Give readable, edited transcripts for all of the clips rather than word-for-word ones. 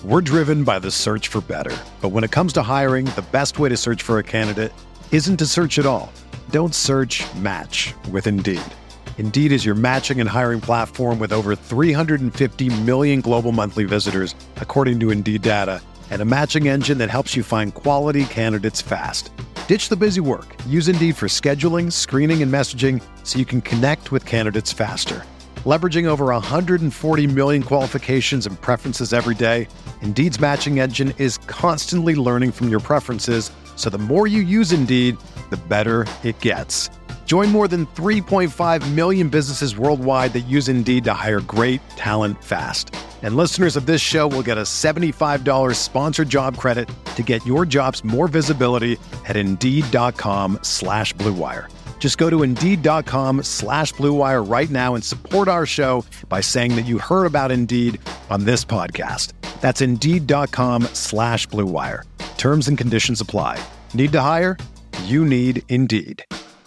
We're driven by the search for better. But when it comes to hiring, the best way to search for a candidate isn't to search at all. Don't search, match with Indeed. Indeed is your matching and hiring platform with over 350 million global monthly visitors, according to Indeed data, and a matching engine that helps you find quality candidates fast. Ditch the busy work. Use Indeed for scheduling, screening, and messaging so you can connect with candidates faster. Leveraging over 140 million qualifications and preferences every day, Indeed's matching engine is constantly learning from your preferences, so the more you use Indeed, the better it gets. Join more than 3.5 million businesses worldwide that use Indeed to hire great talent fast. And listeners of this show will get a $75 sponsored job credit to get your jobs more visibility at Indeed.com/Blue Wire. Just go to Indeed.com/Blue Wire right now and support our show by saying that you heard about Indeed on this podcast. That's Indeed.com/Blue Wire. Terms and conditions apply. Need to hire? You need Indeed.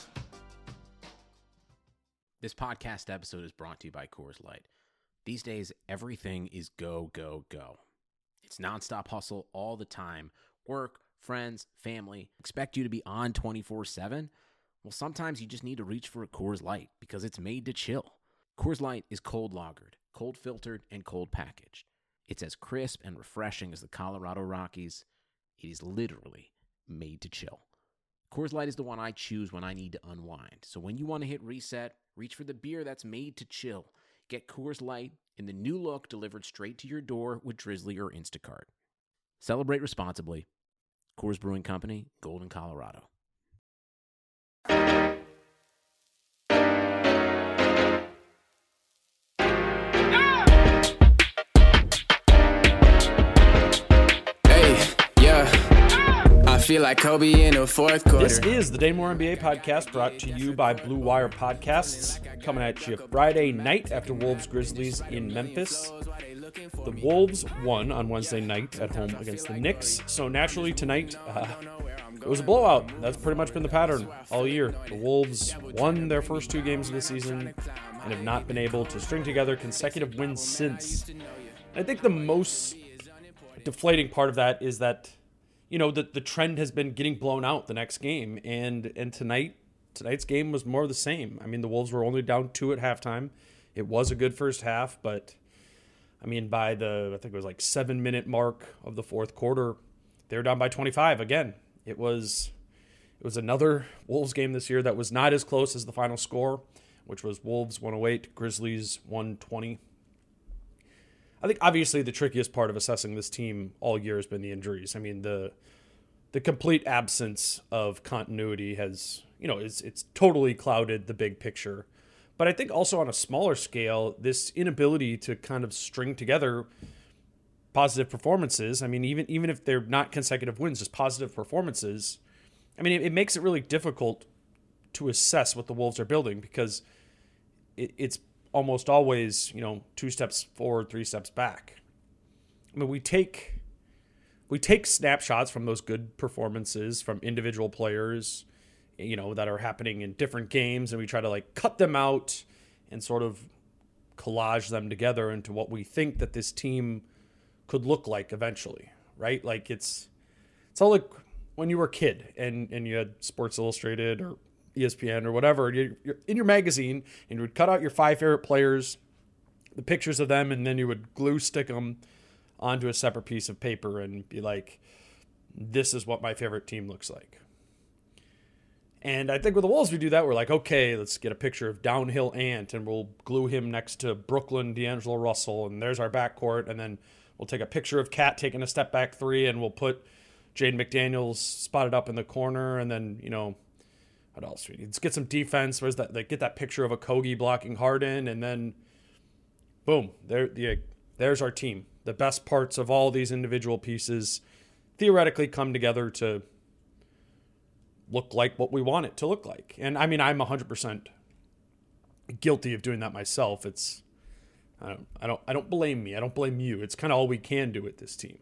This podcast episode is brought to you by Coors Light. These days, everything is go, go, go. It's nonstop hustle all the time. Work, friends, family, expect you to be on 24/7. Well, sometimes you just need to reach for a Coors Light because it's made to chill. Coors Light is cold lagered, cold filtered, and cold packaged. It's as crisp and refreshing as the Colorado Rockies. It is literally made to chill. Coors Light is the one I choose when I need to unwind. So when you want to hit reset, reach for the beer that's made to chill. Get Coors Light in the new look delivered straight to your door with Drizzly or Instacart. Celebrate responsibly. Coors Brewing Company, Golden, Colorado. I feel like Kobe in the fourth quarter. This is the Day More NBA podcast brought to you by Blue Wire Podcasts, coming at you Friday night after Wolves Grizzlies in Memphis. The Wolves won on Wednesday night at home against the Knicks, so naturally tonight it was a blowout. That's pretty much been the pattern all year. The Wolves won their first two games of the season and have not been able to string together consecutive wins since. I think the most deflating part of that is that the trend has been getting blown out the next game, and tonight's game was more of the same. I mean, the Wolves were only down 2 at halftime. It was a good first half, but I mean, by I think it was like 7-minute mark of the fourth quarter, they were down by 25 again. It was another Wolves game this year that was not as close as the final score, which was Wolves 108, Grizzlies 120. I think obviously the trickiest part of assessing this team all year has been the injuries. I mean, the complete absence of continuity has, it's totally clouded the big picture. But I think also on a smaller scale, this inability to kind of string together positive performances, I mean, even if they're not consecutive wins, just positive performances, I mean, it makes it really difficult to assess what the Wolves are building because it's almost always, 2 steps forward, 3 steps back. I mean, we take snapshots from those good performances from individual players, that are happening in different games, and we try to cut them out and sort of collage them together into what we think that this team could look like eventually, right? Like it's all like when you were a kid and you had Sports Illustrated or ESPN or whatever, you're in your magazine and you would cut out your 5 favorite players, the pictures of them, and then you would stick them onto a separate piece of paper and be like, this is what my favorite team looks like. And I think with the Wolves, we do that. We're like, okay, let's get a picture of Downhill Ant and we'll glue him next to Brooklyn D'Angelo Russell, and there's our backcourt. And then we'll take a picture of Cat taking a step back 3 and we'll put Jaden McDaniels spotted up in the corner. And then, what else? Let's get some defense. Where's that? Get that picture of a Kogi blocking Harden, and then boom, there's our team. The best parts of all these individual pieces theoretically come together to look like what we want it to look like. And I mean, I'm 100% guilty of doing that myself. I don't blame me. I don't blame you. It's kind of all we can do with this team.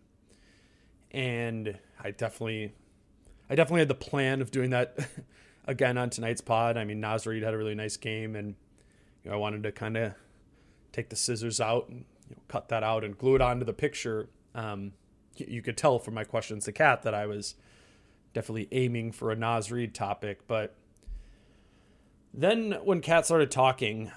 And I definitely had the plan of doing that again on tonight's pod. I mean, Naz Reid had a really nice game, and I wanted to kind of take the scissors out and cut that out and glue it onto the picture You could tell from my questions to Kat that I was definitely aiming for a Naz Reid topic. But then when Kat started talking,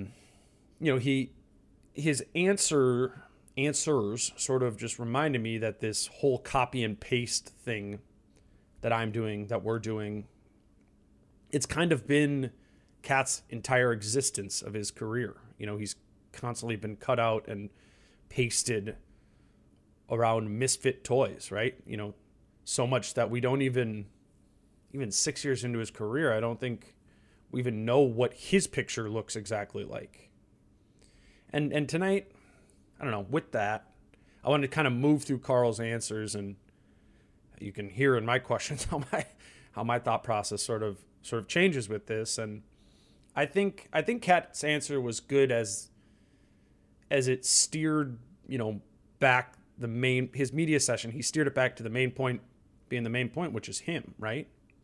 his answers sort of just reminded me that this whole copy and paste thing that I'm doing, that we're doing, it's kind of been Kat's entire existence of his career. He's constantly been cut out and pasted around misfit toys, right? So much that we don't even 6 years into his career, I don't think we even know what his picture looks exactly like. And tonight, I don't know, with that, I wanted to kind of move through Carl's answers, and you can hear in my questions how my thought process sort of changes with this. And I think Kat's answer was good as it steered, back his media session. He steered it back to the main point being the main point, which is him, right?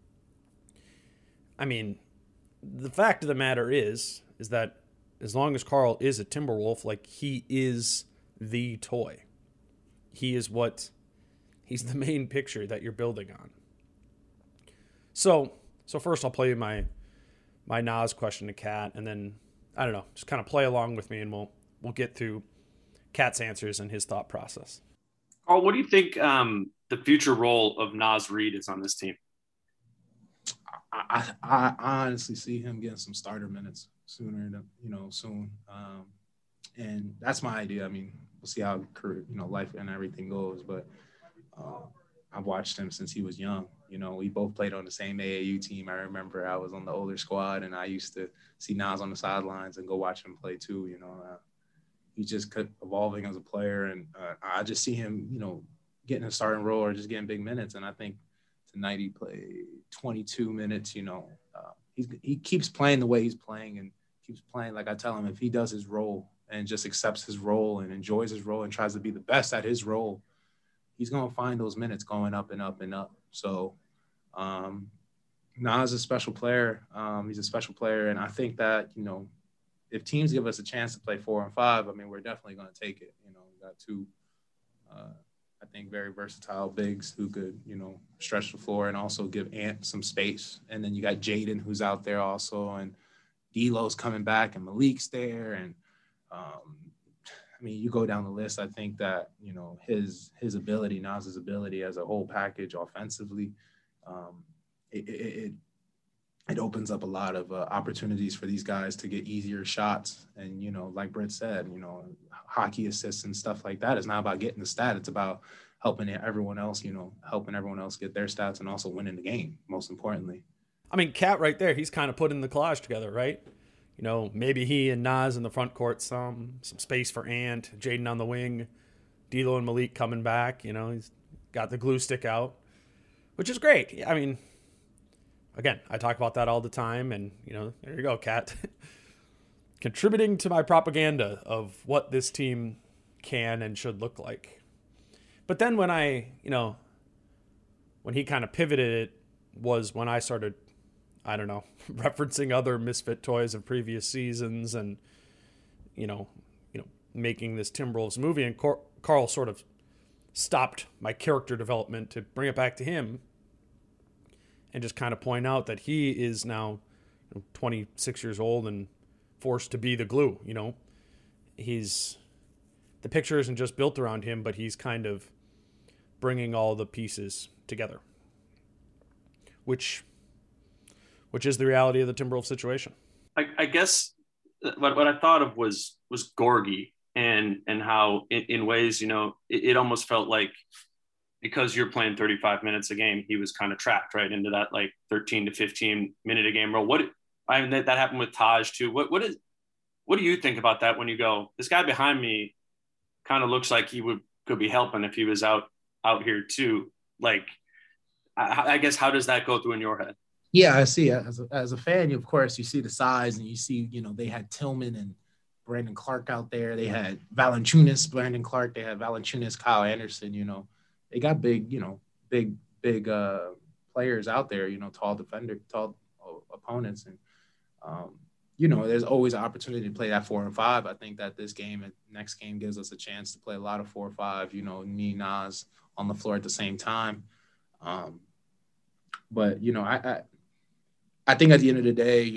I mean, the fact of the matter is that as long as Carl is a Timberwolf, like, he is the toy. He's the main picture that you're building on. So first I'll play you my Naz question to Kat, and then, I don't know, just kind of play along with me, and we'll get through Kat's answers and his thought process. Carl, what do you think the future role of Naz Reid is on this team? I honestly see him getting some starter minutes soon. And that's my idea. I mean, we'll see how career, life and everything goes. But I've watched him since he was young. We both played on the same AAU team. I remember I was on the older squad, and I used to see Naz on the sidelines and go watch him play too. He just kept evolving as a player, and I just see him, getting a starting role or just getting big minutes. And I think tonight he played 22 minutes. He keeps playing the way he's playing and keeps playing. Like I tell him, if he does his role and just accepts his role and enjoys his role and tries to be the best at his role, he's going to find those minutes going up and up and up. So Naz is a special player. He's a special player. And I think that, if teams give us a chance to play 4 and 5, I mean, we're definitely going to take it. We got two, I think, very versatile bigs who could, stretch the floor and also give Ant some space. And then you got Jaden, who's out there also, and D'Lo's coming back, and Malik's there. And, you go down the list. I think that, his ability, Naz's ability as a whole package offensively, it opens up a lot of opportunities for these guys to get easier shots. And, like Britt said, hockey assists and stuff like that is not about getting the stat. It's about helping everyone else get their stats and also winning the game, most importantly. I mean, Kat right there, he's kind of putting the collage together, right? Maybe he and Naz in the front court, some space for Ant, Jaden on the wing, D'Lo and Malik coming back. He's got the glue stick out, which is great. I mean, again, I talk about that all the time, and, there you go, Kat. Contributing to my propaganda of what this team can and should look like. But then when when he kind of pivoted it was when I started, I don't know, referencing other misfit toys of previous seasons and, making this Timberwolves movie. And Carl sort of stopped my character development to bring it back to him and just kind of point out that he is now 26 years old and forced to be the glue. The picture isn't just built around him, but he's kind of bringing all the pieces together, which is the reality of the Timberwolves situation. I guess what I thought of was Gorgie and how in ways, it almost felt like, because you're playing 35 minutes a game, he was kind of trapped right into that 13 to 15 minute a game role. That happened with Taj too. What do you think about that when you go, this guy behind me kind of looks like he could be helping if he was out here too? I guess, how does that go through in your head? Yeah, I see it. As a fan, of course, you see the size, and you see, they had Tillman and Brandon Clark out there. They had Valanciunas, Brandon Clark. They had Valanciunas, Kyle Anderson. They got big players out there. Tall opponents, and there's always an opportunity to play that 4 and 5. I think that this game and next game gives us a chance to play a lot of 4 or 5, me, Nas on the floor at the same time. But, I think at the end of the day,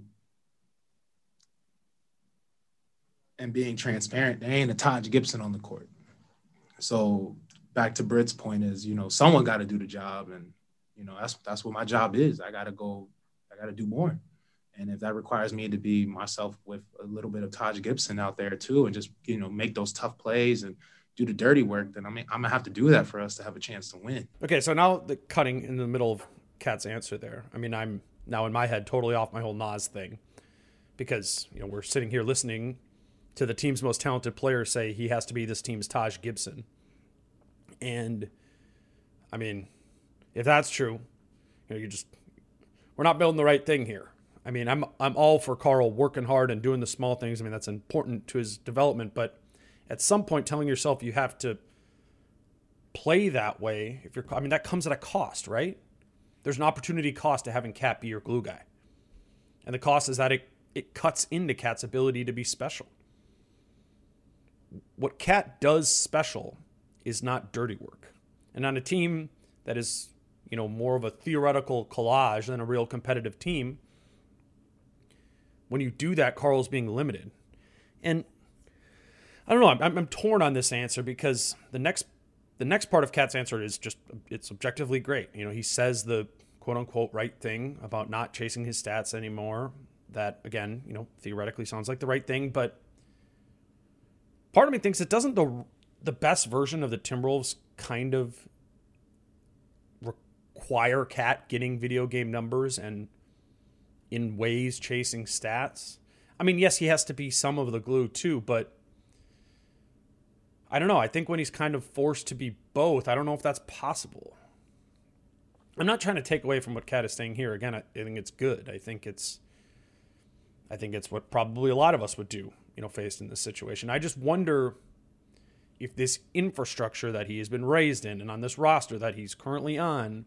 and being transparent, there ain't a Taj Gibson on the court. So back to Britt's point is, someone got to do the job. And, that's what my job is. I got to do more. And if that requires me to be myself with a little bit of Taj Gibson out there too, and just, make those tough plays and do the dirty work, then I'm going to have to do that for us to have a chance to win. Okay, so now the cutting in the middle of Cat's answer there. I mean, I'm now in my head totally off my whole Nas thing because, we're sitting here listening to the team's most talented player say he has to be this team's Taj Gibson. And, I mean, if that's true, we're not building the right thing here. I mean, I'm all for Karl working hard and doing the small things. I mean, that's important to his development. But at some point, telling yourself you have to play that way, that comes at a cost, right? There's an opportunity cost to having Cat be your glue guy. And the cost is that it cuts into Cat's ability to be special. What Cat does special is not dirty work. And on a team that is, more of a theoretical collage than a real competitive team, when you do that, Karl's being limited. And I don't know, I'm torn on this answer because the next part of Cat's answer is just, it's objectively great. He says the quote unquote right thing about not chasing his stats anymore. That, again, theoretically sounds like the right thing, but part of me thinks it doesn't the best version of the Timberwolves kind of require Cat getting video game numbers and in ways chasing stats. I mean, yes, he has to be some of the glue too, but I don't know. I think when he's kind of forced to be both, I don't know if that's possible. I'm not trying to take away from what Cat is saying here. Again, I think it's good. I think it's what probably a lot of us would do, faced in this situation. I just wonder if this infrastructure that he has been raised in and on this roster that he's currently on,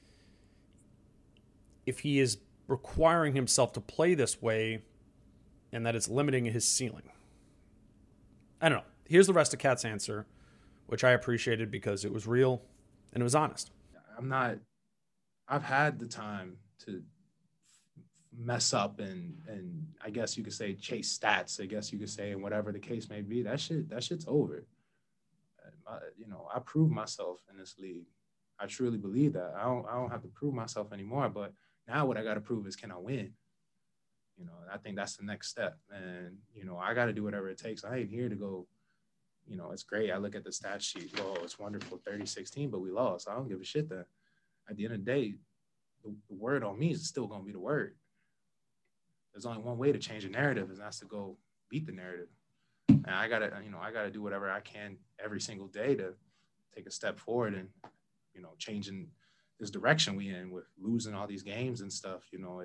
if he is requiring himself to play this way and that it's limiting his ceiling. I don't know. Here's the rest of Cat's answer, which I appreciated because it was real and it was honest. I've had the time to mess up and I guess you could say chase stats, I guess you could say, and whatever the case may be. That shit's over. I proved myself in this league. I truly believe that. I don't have to prove myself anymore, but now what I got to prove is, can I win? I think that's the next step. And, I got to do whatever it takes. I ain't here to go, it's great. I look at the stat sheet. Well, it's wonderful, 30-16, but we lost. I don't give a shit that at the end of the day, the word on me is still going to be the word. There's only one way to change a narrative, and that's to go beat the narrative. And I got to do whatever I can every single day to take a step forward and, changing this direction we in with losing all these games and stuff.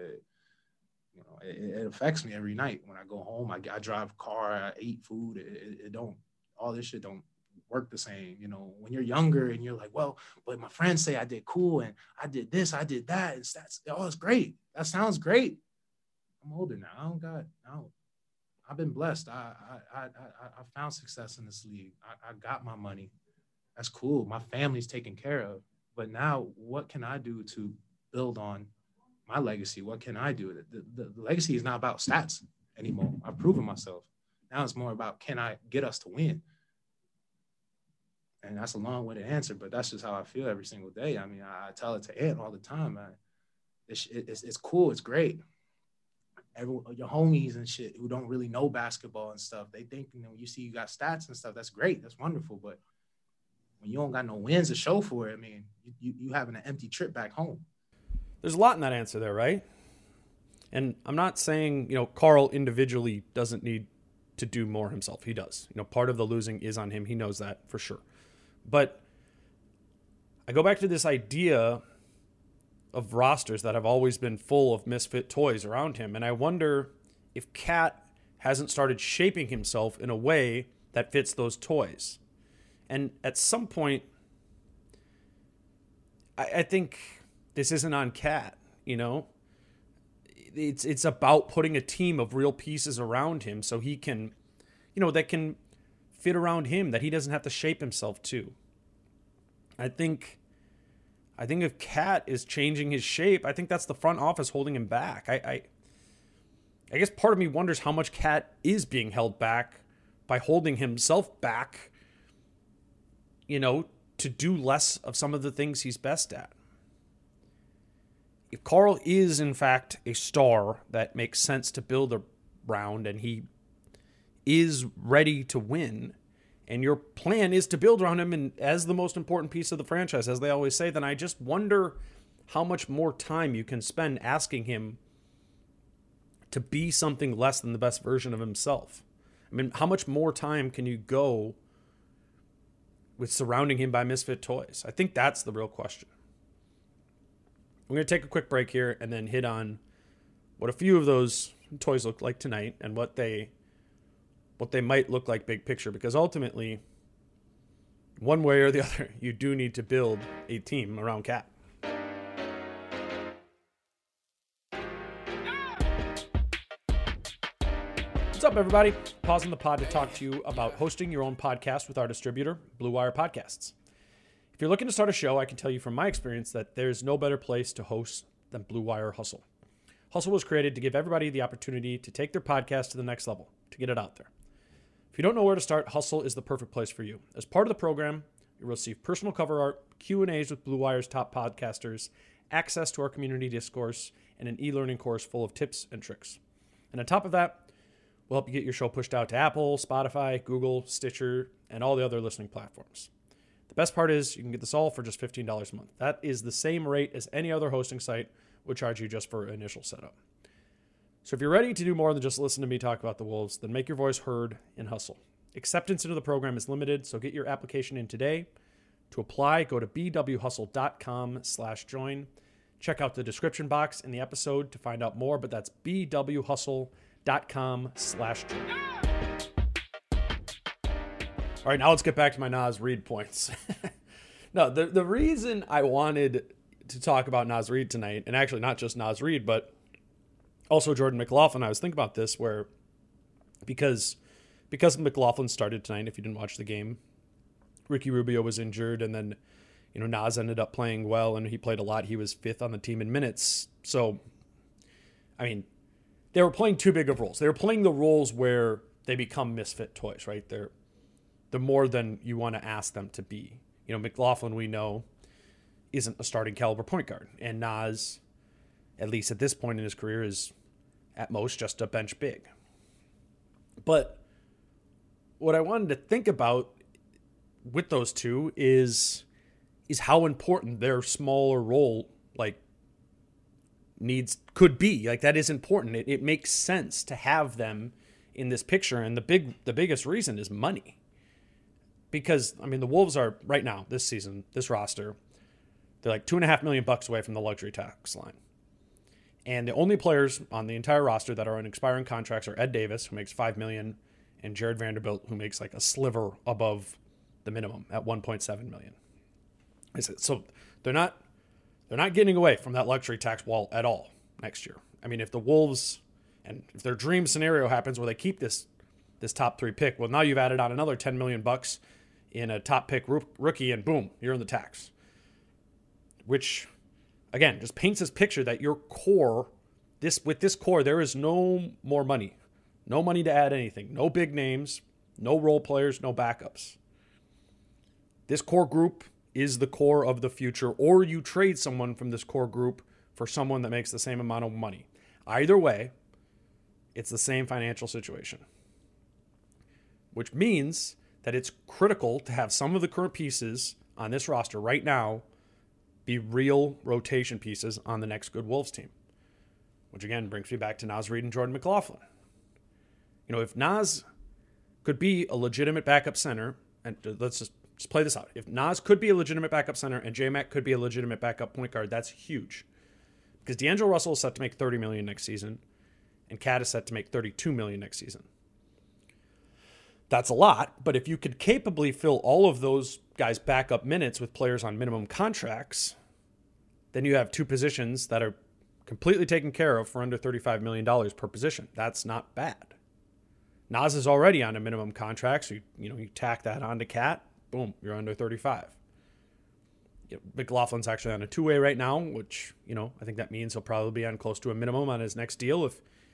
It affects me every night. When I go home, I drive a car, I eat food. All this shit don't work the same. When you're younger and you're like, well, but my friends say I did cool and I did this, I did that. And that's, it's great. That sounds great. I'm older now. I've been blessed. I found success in this league. I got my money. That's cool. My family's taken care of. But now what can I do to build on my legacy? What can I do? The legacy is not about stats anymore. I've proven myself. Now it's more about, can I get us to win? And that's a long-winded answer, but that's just how I feel every single day. I mean, I tell it to Ant all the time, man. It's cool. It's great. Your homies and shit who don't really know basketball and stuff, they think, when you see you got stats and stuff, that's great. That's wonderful. But when you don't got no wins to show for it, I mean, you having an empty trip back home. There's a lot in that answer there, right? And I'm not saying, Karl individually doesn't need to do more himself. He does. Part of the losing is on him. He knows that for sure. But I go back to this idea of rosters that have always been full of misfit toys around him. And I wonder if Cat hasn't started shaping himself in a way that fits those toys. And at some point, I think this isn't on Cat, it's about putting a team of real pieces around him so he can, that can fit around him, that he doesn't have to shape himself to. I think if Cat is changing his shape, I think that's the front office holding him back. I guess part of me wonders how much Cat is being held back by holding himself back, to do less of some of the things he's best at. If Carl is, in fact, a star that makes sense to build around and he is ready to win, and your plan is to build around him and as the most important piece of the franchise, as they always say, then I just wonder how much more time you can spend asking him to be something less than the best version of himself. I mean, how much more time can you go with surrounding him by misfit toys? I think that's the real question. We're going to take a quick break here and then hit on what a few of those toys look like tonight and what they might look like big picture, because ultimately, one way or the other, you do need to build a team around Cat. What's up, everybody? Pausing the pod to talk to you about hosting your own podcast with our distributor, Blue Wire Podcasts. If you're looking to start a show, I can tell you from my experience that there's no better place to host than Blue Wire Hustle. Hustle was created to give everybody the opportunity to take their podcast to the next level, to get it out there. If you don't know where to start, Hustle is the perfect place for you. As part of the program, you'll receive personal cover art, Q&As with Blue Wire's top podcasters, access to our community discourse, and an e-learning course full of tips and tricks. And on top of that, we'll help you get your show pushed out to Apple, Spotify, Google, Stitcher, and all the other listening platforms. The best part is you can get this all for just $15 a month. That is the same rate as any other hosting site would charge you just for initial setup. So if you're ready to do more than just listen to me talk about the Wolves, then make your voice heard and hustle. Acceptance into the program is limited, so get your application in today. To apply, go to bwhustle.com/join. Check out the description box in the episode to find out more, but that's bwhustle.com/join. All right, now let's get back to my Naz Reid points. No, the reason I wanted to talk about Naz Reid tonight, and actually not just Naz Reid, but also Jordan McLaughlin, I was thinking about this because McLaughlin started tonight, if you didn't watch the game, Ricky Rubio was injured, and then, Naz ended up playing well, and he played a lot. He was 5th on the team in minutes. So, I mean, they were playing too big of roles. They were playing the roles where they become misfit toys, right? They're more than you want to ask them to be. McLaughlin, we know, isn't a starting caliber point guard, and Naz, at least at this point in his career, is at most just a bench big. But what I wanted to think about with those two is how important their smaller role could be. That is important. It makes sense to have them in this picture, and the biggest reason is money. Because the Wolves are right now, this season, this roster, they're like $2.5 million away from the luxury tax line. And the only players on the entire roster that are on expiring contracts are Ed Davis, who makes $5 million, and Jared Vanderbilt, who makes a sliver above the minimum at $1.7 million. So they're not getting away from that luxury tax wall at all next year. If the Wolves, and if their dream scenario happens where they keep this top 3 pick, well, now you've added on another $10 million in a top pick rookie, and boom, you're in the tax. Which, again, just paints this picture that your core, with this core, there is no more money. No money to add anything. No big names. No role players. No backups. This core group is the core of the future, or you trade someone from this core group for someone that makes the same amount of money. Either way, it's the same financial situation. Which means that it's critical to have some of the current pieces on this roster right now be real rotation pieces on the next good Wolves team. Which again brings me back to Naz Reid and Jordan McLaughlin. If Naz could be a legitimate backup center, and let's just play this out. If Naz could be a legitimate backup center and J-Mac could be a legitimate backup point guard, that's huge. Because D'Angelo Russell is set to make $30 million next season, and Cat is set to make $32 million next season. That's a lot, but if you could capably fill all of those guys' backup minutes with players on minimum contracts, then you have two positions that are completely taken care of for under $35 million per position. That's not bad. Naz is already on a minimum contract, so you tack that on to Cat, boom, you're under 35. McLaughlin's actually on a two-way right now, which, I think that means he'll probably be on close to a minimum on his next deal.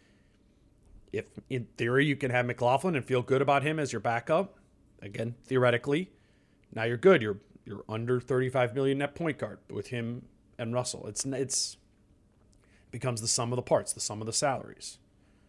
If in theory you can have McLaughlin and feel good about him as your backup, again, theoretically, now you're good. You're under 35 million net point guard with him and Russell. It's becomes the sum of the parts, the sum of the salaries.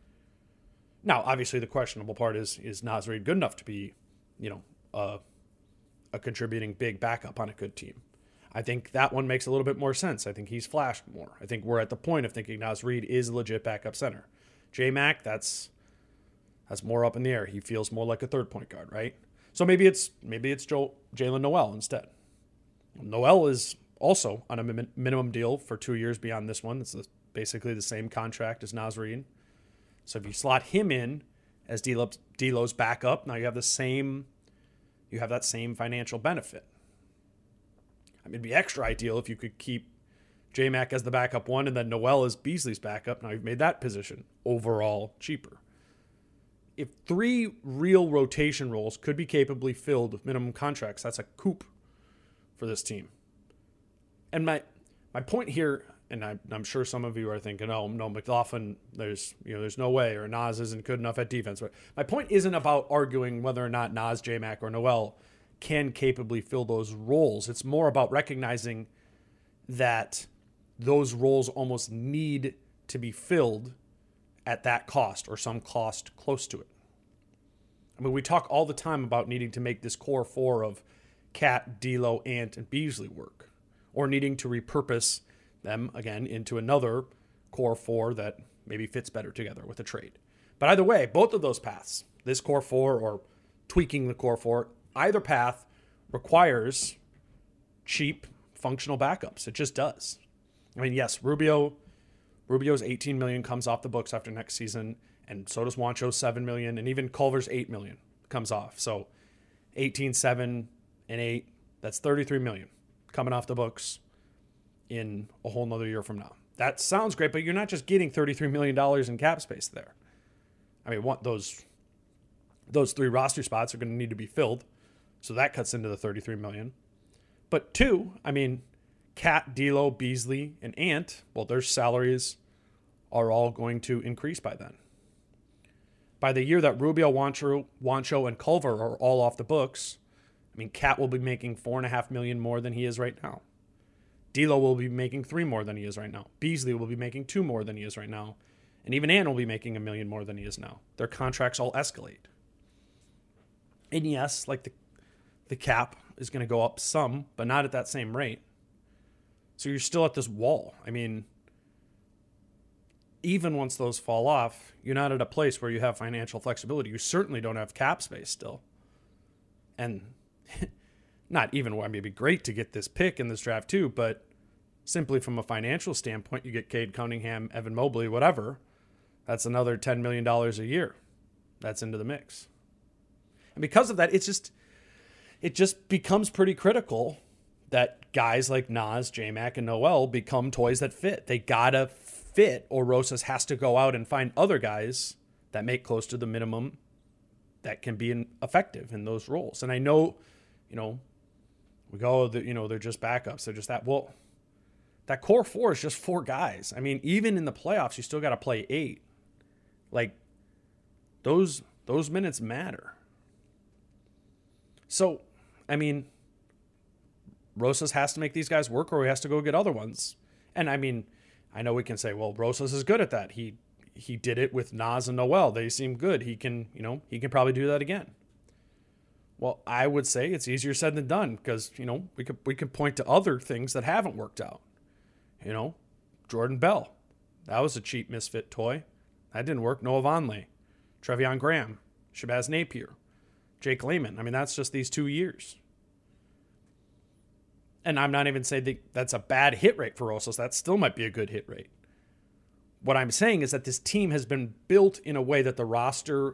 Now, obviously, the questionable part is Naz Reid good enough to be, a contributing big backup on a good team? I think that one makes a little bit more sense. I think he's flashed more. I think we're at the point of thinking Naz Reid is a legit backup center. J-Mac, that's more up in the air. He feels more like a third point guard, right? So maybe it's Jalen Noel instead. Noel is also on a minimum deal for 2 years beyond this one. It's basically the same contract as Naz Reid. So if you slot him in as D'Lo's backup, now you have that same financial benefit. I mean, it'd be extra ideal if you could keep J-Mac as the backup one and then Noel as Beasley's backup. Now you've made that position overall cheaper. If 3 real rotation roles could be capably filled with minimum contracts, that's a coup for this team. And my point here, and I'm sure some of you are thinking, oh, no, McLaughlin, there's no way, or Naz isn't good enough at defense. But my point isn't about arguing whether or not Naz, J-Mac, or Noel can capably fill those roles. It's more about recognizing that those roles almost need to be filled at that cost or some cost close to it. I mean, we talk all the time about needing to make this core 4 of Cat, D'Lo, Ant, and Beasley work, or needing to repurpose them again into another core 4 that maybe fits better together with a trade. But either way, both of those paths, this core 4 or tweaking the core 4, either path requires cheap functional backups. It just does. I mean, yes, Rubio's $18 million comes off the books after next season, and so does Juancho's $7 million, and even Culver's $8 million comes off. So 18, 7, and 8, that's $33 million coming off the books in a whole nother year from now. That sounds great, but you're not just getting $33 million in cap space there. I mean, those 3 roster spots are going to need to be filled, so that cuts into the $33 million. But 2, I mean, Cat, D'Lo, Beasley, and Ant, well, their salaries are all going to increase by then. By the year that Rubio, Juancho, and Culver are all off the books, I mean, Cat will be making $4.5 million more than he is right now. D'Lo will be making 3 more than he is right now. Beasley will be making 2 more than he is right now. And even Ant will be making $1 million more than he is now. Their contracts all escalate. And yes, like the cap is going to go up some, but not at that same rate. So you're still at this wall. I mean, even once those fall off, you're not at a place where you have financial flexibility. You certainly don't have cap space still. And not even where it'd be great to get this pick in this draft too, but simply from a financial standpoint, you get Cade Cunningham, Evan Mobley, whatever. That's another $10 million a year. That's into the mix. And because of that, it just becomes pretty critical that guys like Naz, J-Mac, and Noel become toys that fit. They gotta fit, or Rosas has to go out and find other guys that make close to the minimum that can be effective in those roles. And I know, we go, they're just backups. They're just that. Well, that core 4 is just 4 guys. I mean, even in the playoffs, you still got to play 8. Like, those minutes matter. So, I mean, Rosas has to make these guys work, or he has to go get other ones. And I mean, I know we can say, well, Rosas is good at that. He did it with Naz and Noel. They seem good. He can probably do that again. Well, I would say it's easier said than done, because, we could point to other things that haven't worked out. Jordan Bell, that was a cheap misfit toy. That didn't work. Noah Vonleh, Treveon Graham, Shabazz Napier, Jake Layman. I mean, that's just these 2 years. And I'm not even saying that's a bad hit rate for Rosas. That still might be a good hit rate. What I'm saying is that this team has been built in a way that the roster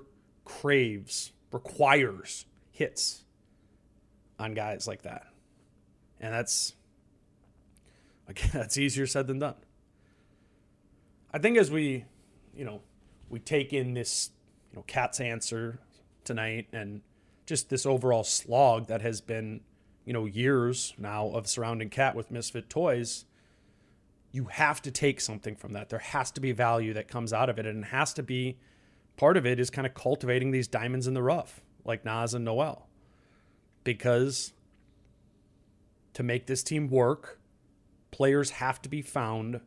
requires hits on guys like that. And that's easier said than done. I think as we take in this, Cat's answer tonight and just this overall slog that has been, years now of surrounding Cat with Misfit Toys, you have to take something from that. There has to be value that comes out of it. And it has to be, part of it is kind of cultivating these diamonds in the rough, like Nas and Noel. Because to make this team work, players have to be found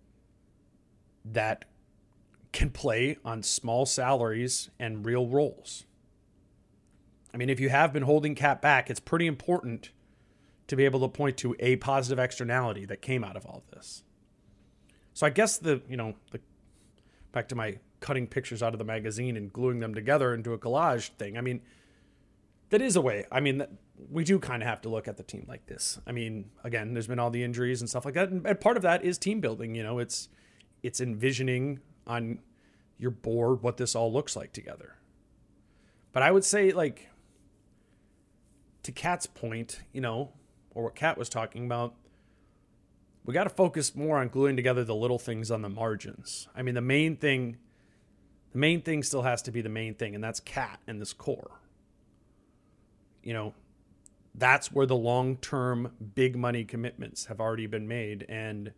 that can play on small salaries and real roles. I mean, if you have been holding Cat back, it's pretty important to be able to point to a positive externality that came out of all this. So I guess back to my cutting pictures out of the magazine and gluing them together into a collage thing. I mean, that is a way. I mean, we do kind of have to look at the team like this. I mean, again, there's been all the injuries and stuff like that. And part of that is team building. It's envisioning on your board what this all looks like together. But I would say, like, to Cat's point, or what Cat was talking about, we got to focus more on gluing together the little things on the margins. I mean, the main thing still has to be the main thing, and that's Cat and this core. That's where the long-term big money commitments have already been made, and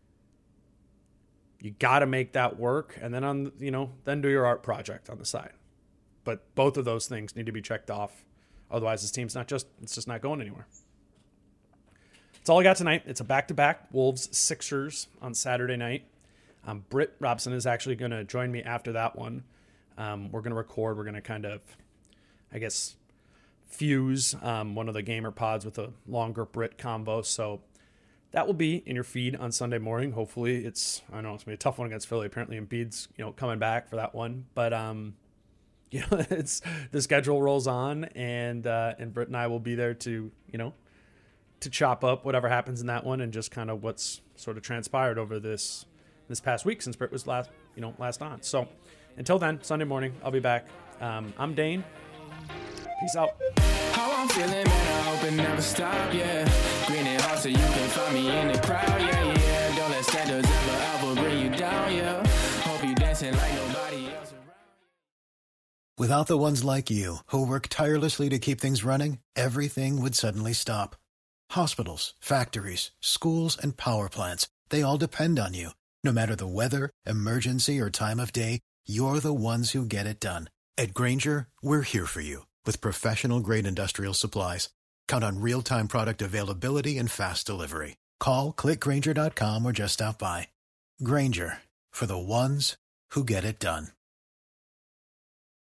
you got to make that work, and then then do your art project on the side. But both of those things need to be checked off. Otherwise, this team's it's just not going anywhere. That's all I got tonight. It's a back-to-back Wolves Sixers on Saturday night. Britt Robson is actually going to join me after that one. We're going to record. We're going to kind of, I guess, fuse one of the gamer pods with a longer Brit convo. So that will be in your feed on Sunday morning. Hopefully it's going to be a tough one against Philly. Apparently Embiid's, coming back for that one. But, it's the schedule rolls on, and Britt and I will be there to, to chop up whatever happens in that one and just kind of what's sort of transpired over this past week since Britt was last on. So until then, Sunday morning, I'll be back. I'm Dane. Peace out. How I'm feeling, man, I hope it never stop, yeah. Green and hot so you can find me in the crowd, yeah. Don't let standards ever bring you down, yeah. Hope you dancing like nobody else around. Without the ones like you, who work tirelessly to keep things running, everything would suddenly stop. Hospitals, factories, schools, and power plants, they all depend on you. No matter the weather, emergency, or time of day, you're the ones who get it done. At Grainger, we're here for you with professional-grade industrial supplies. Count on real-time product availability and fast delivery. Call, click Grainger.com, or just stop by. Grainger, for the ones who get it done.